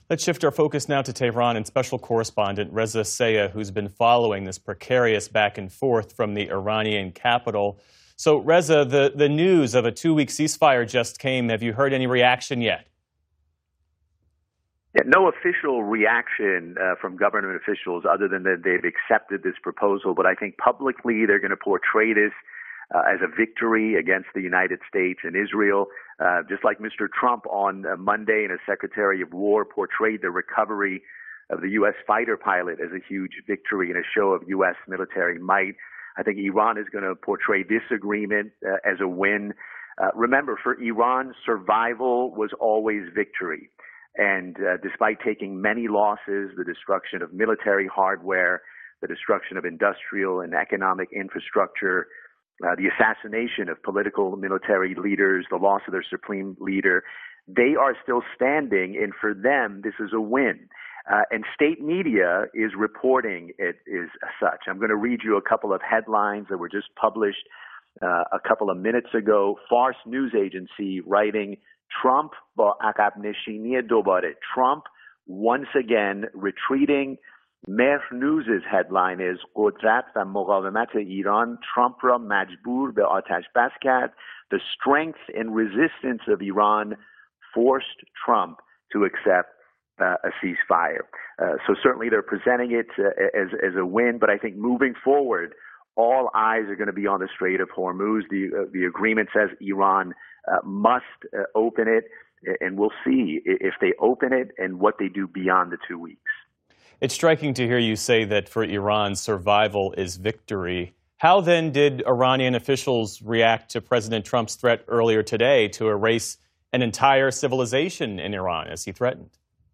Let's shift our focus now to Tehran and special correspondent Reza Sayah, who's been following this precarious back and forth from the Iranian capital. So, Reza, the news of a 2-week ceasefire just came. Have you heard any reaction yet? Yeah, no official reaction from government officials other than that they've accepted this proposal. But I think publicly they're going to portray this as a victory against the United States and Israel, just like Mr. Trump on Monday and as Secretary of War portrayed the recovery of the U.S. fighter pilot as a huge victory and a show of U.S. military might. I think Iran is going to portray this agreement as a win. Remember, for Iran, survival was always victory. And despite taking many losses, the destruction of military hardware, the destruction of industrial and economic infrastructure, the assassination of political and military leaders, the loss of their supreme leader, they are still standing, and for them, this is a win. And state media is reporting it is such. I'm going to read you a couple of headlines that were just published a couple of minutes ago. Fars news agency writing, Trump با عقب نشینی دوباره. Trump once again retreating. Mehr News' headline is قدرت و مقاومت ایران Trump را مجبور به آتش بس کرد. The strength and resistance of Iran forced Trump to accept a ceasefire. So certainly they're presenting it as a win, but I think moving forward, all eyes are going to be on the Strait of Hormuz. The agreement says Iran must open it, and we'll see if they open it and what they do beyond the 2 weeks. It's striking to hear you say that for Iran, survival is victory. How then did Iranian officials react to President Trump's threat earlier today to erase an entire civilization in Iran, as he threatened?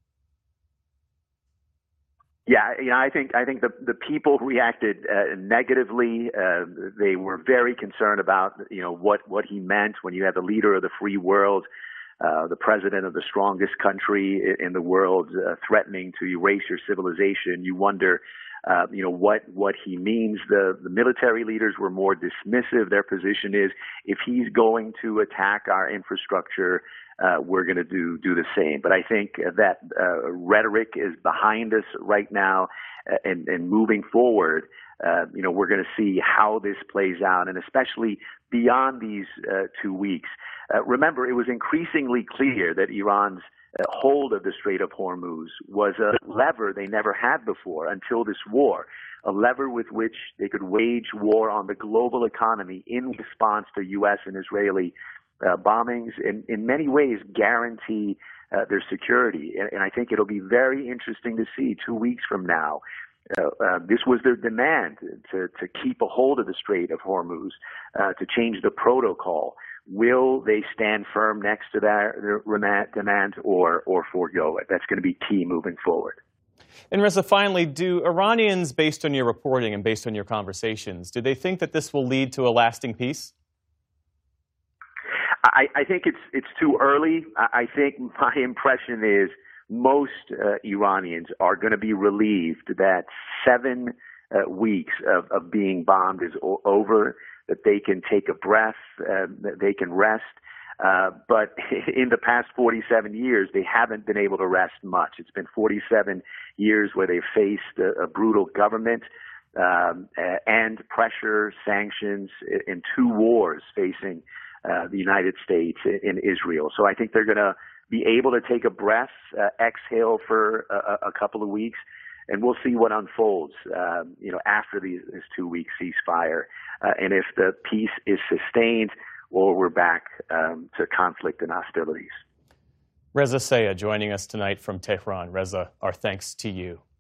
Yeah, I think the people reacted negatively. They were very concerned about what he meant when you had the leader of the free world, the president of the strongest country in the world, threatening to erase your civilization. You wonder, what he means. The military leaders were more dismissive. Their position is, if he's going to attack our infrastructure, we're going to do the same. But I think that rhetoric is behind us right now, and moving forward, we're going to see how this plays out, and especially beyond these 2 weeks. Remember, it was increasingly clear that Iran's hold of the Strait of Hormuz was a lever they never had before until this war, a lever with which they could wage war on the global economy in response to U.S. and Israeli bombings, and in many ways guarantee their security. And I think it'll be very interesting to see 2 weeks from now. This was their demand to keep a hold of the Strait of Hormuz, to change the protocol. Will they stand firm next to their demand or forego it? That's going to be key moving forward. And Reza, finally, do Iranians, based on your reporting and based on your conversations, do they think that this will lead to a lasting peace? I think it's too early. I think my impression is most Iranians are going to be relieved that 7 weeks of being bombed is over, that they can take a breath, that they can rest. But in the past 47 years, they haven't been able to rest much. It's been 47 years where they've faced a brutal government and pressure, sanctions, and 2 wars facing the United States and Israel. So I think they're going to be able to take a breath, exhale for a couple of weeks, and we'll see what unfolds, after this 2-week ceasefire. And if the peace is sustained, or we're back to conflict and hostilities. Reza Sayah joining us tonight from Tehran. Reza, our thanks to you.